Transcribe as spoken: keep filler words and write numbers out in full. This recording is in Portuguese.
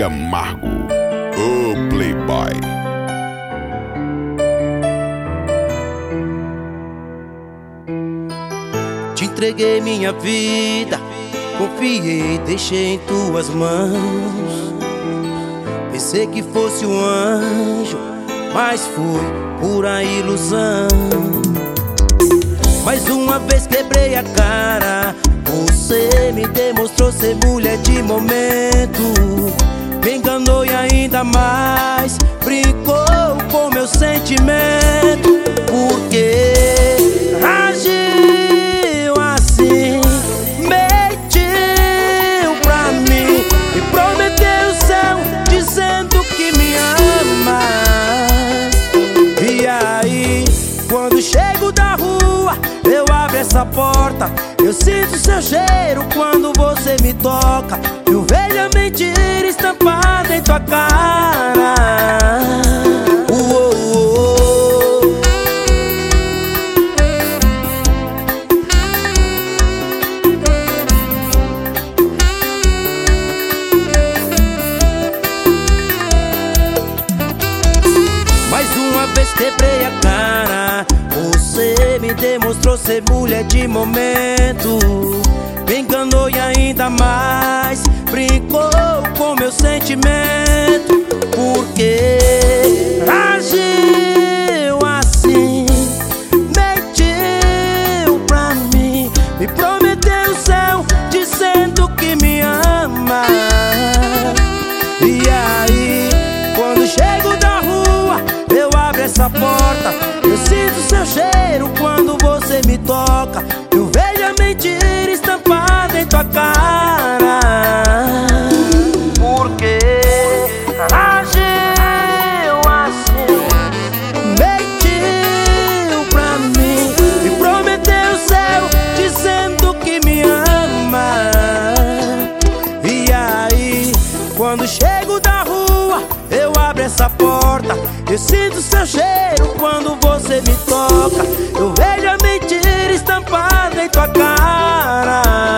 Camargo, o Playboy. Te entreguei minha vida, confiei, deixei em tuas mãos. Pensei que fosse um anjo, mas foi pura ilusão. Mais uma vez quebrei a cara, você me demonstrou ser mulher de momento. Me enganou e ainda mais brincou com meu sentimento. Porque agiu assim, mentiu pra mim e prometeu o céu dizendo que me ama. E aí, quando chego da rua, eu abro essa porta, eu sinto seu cheiro quando você me toca. Eu vejo a mentira estampada em tua cara. Uou, uou. Mais uma vez quebrei a cara, você me demonstrou ser mulher de momento. Me enganou e ainda mais brincou com meu sentimento. Porque agiu assim, mentiu pra mim, me prometeu o céu dizendo que me ama. E aí, quando chego da rua, eu abro essa porta, eu sinto seu cheiro quando você me toca. Eu vejo a mentira estampada em tua cara. Porque agiu assim, mentiu pra mim e prometeu o céu dizendo que me ama. E aí, quando chego da rua, eu abro essa porta, eu sinto seu cheiro quando você me toca. Eu vejo a mentira estampada em tua cara.